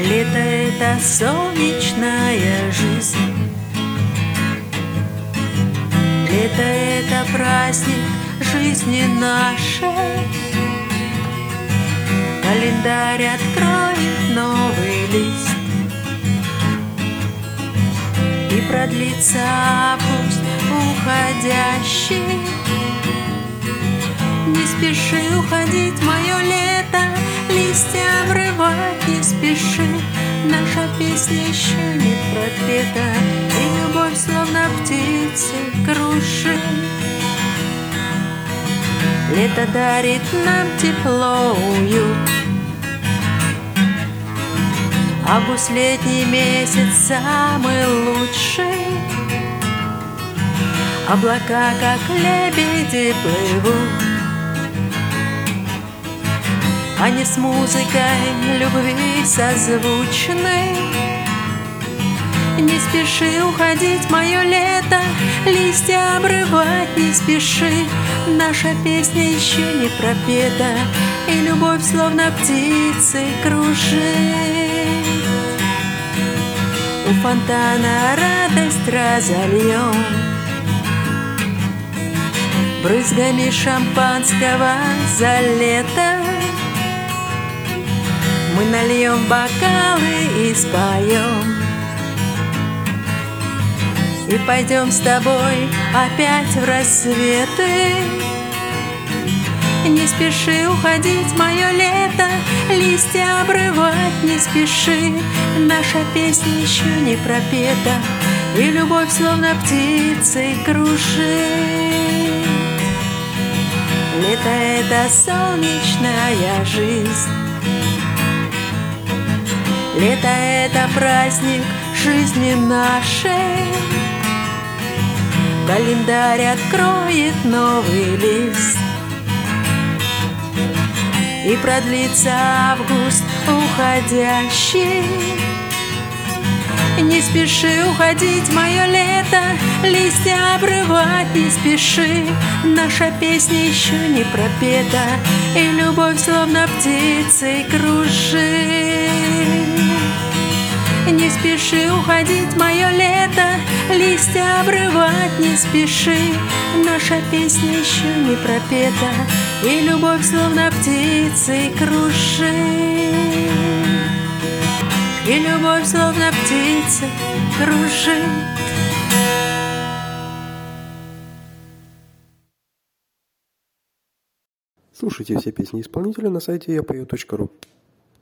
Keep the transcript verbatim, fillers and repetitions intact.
Лето — это солнечная жизнь. Лето — это праздник жизни нашей. Календарь откроет новый лист, и продлится август уходящий. Не спеши уходить, мое лето, листья обрывать не спеши. Наша песня еще не пропета, и любовь словно птицы кружит. Лето дарит нам тепло, уют. Август — летний месяц, самый лучший. Облака, как лебеди, плывут. Они с музыкой любви созвучны. Не спеши уходить, мое лето, листья обрывать не спеши. Наша песня еще не пропета, и любовь словно птицы кружит. У фонтана радость разольем брызгами шампанского за лето. Мы нальем бокалы и споем, и пойдем с тобой опять в рассветы. Не спеши уходить, мое лето, листья обрывать не спеши. Наша песня еще не пропета, и любовь словно птицей кружит. Лето — это солнечная жизнь. Лето — это праздник жизни нашей. Календарь откроет новый лист, и продлится август уходящий. Не спеши уходить, мое лето, листья обрывать не спеши. Наша песня еще не пропета, и любовь словно птицей кружит. Не спеши уходить, мое лето, листья обрывать не спеши. Наша песня еще не пропета, и любовь словно птицей кружит. И любовь словно птица кружит. Слушайте все песни исполнителя на сайте я пою точка ру.